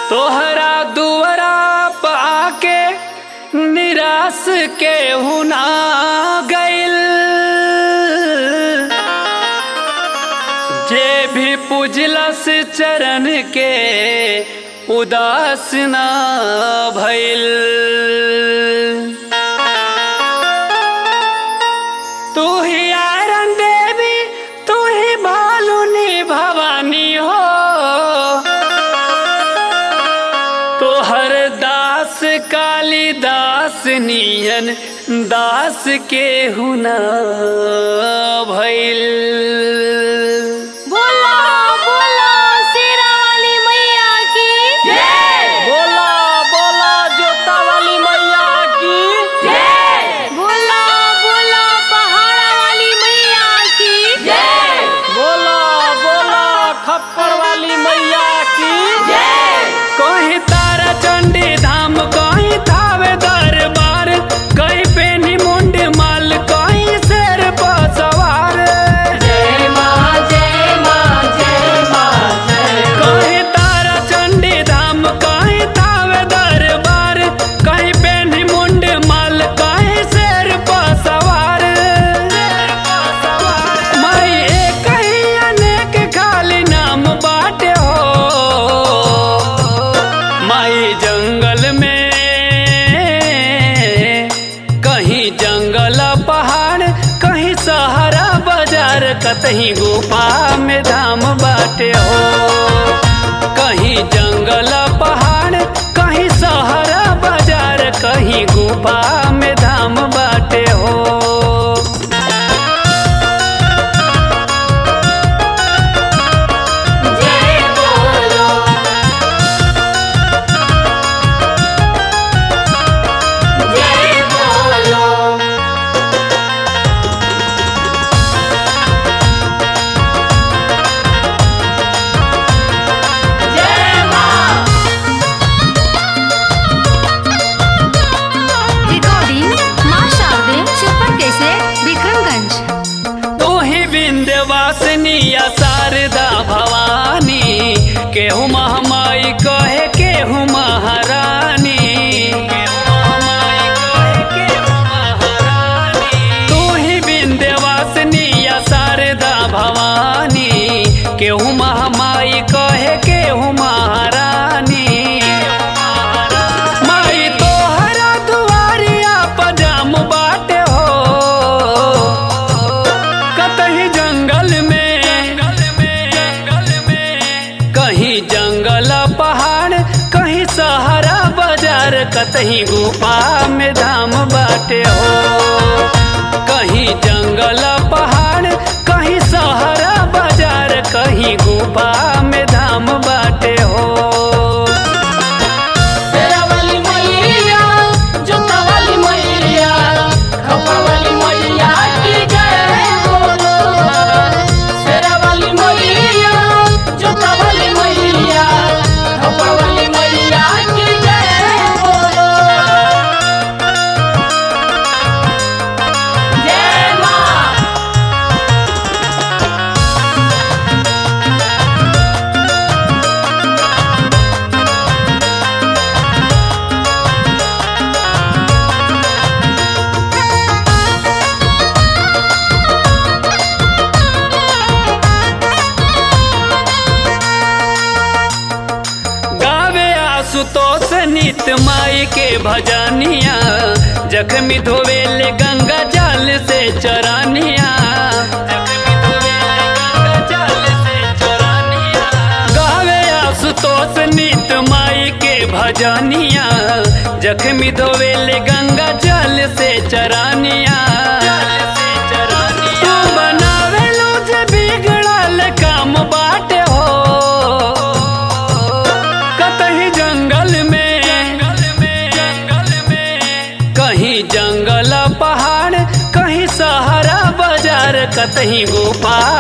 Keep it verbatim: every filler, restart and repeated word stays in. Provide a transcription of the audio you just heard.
तोहरा दुआरा पे आके निराश के हुना गइल। जे भी पूजलस चरण के उदास ना भइल। तू ही आयरन देवी, तू ही भालुनी भवानी हो। तोहर दास कालिदास नियन दास के हुना भइल। बोला बोला शेरा वाली मैया की जय। बोला बोला जोता वाली मैया की जय। बोला बोला पहाड़ा वाली मैया की जय। बोला बोला खप्पर वाली मैया की जय। कहीं तारा चंडी धाम, कहीं थावे दरबार, कहीं पेनी मुंड माल, कहीं शेर पर सवार। जय माँ जय माँ जय माँ जय। कहीं तारा चंडी धाम, कहीं थावे दरबार, कहीं पेनी मुंड माल, कहीं शेर पर सवार। माई एक ही अनेक खाली नाम बाटे हो। माई जंगल में, कहीं जंगल पहाड़, कहीं सहारा बाजार, कतहीं गुफा में धाम बाटे हो। कहीं जंगल पहाड़, कहीं सहारा बाजार, कहीं गुफा में धाम बाटे हो। जय बोलो जय बोलो। जय माँ। रिकॉर्डिंग माँ शारदे सुपर कैसेट विक्रमगंज। तू ही विंध्यवासिनी या शारदा भवानी, केहू महामाई कहे केहू महारानी। तू ही विंध्यवासिनी या शारदा भवानी, केहू महामाई कहे केहू महारानी। माई तोहरा दुआरिया पजाम बाटे हो। कतहीं जंगल में, कहीं जंगल पहाड़, कहीं सहारा बाजार, कतहीं गुफा में धाम बाटे हो। कहीं जंगल पहाड़, कहीं सहारा बाजार, कहीं गुफा में धाम बाटे हो। शेरा वाली मैया, जोता वाली मैया, खप्पर वाली मैया की जय बोलो। शेरा वाली मैया, जोता वाली मैया, खप्पर वाली मैया की जय बोलो। जय माँ। गावे आशुतोष नित माई के भजनिया, जख्मी धोवेले गंगा जल से चरानिया। गावे आशुतोष नित माई के भजनिया, जख्मी धोवेले गंगा जल से चरानिया। तू बनावेलू जे बिगड़ल काम बाटे हो। कतहीं जंगल में, कहीं जंगल पहाड़, कहीं सहारा बाजार, कतहीं गुफा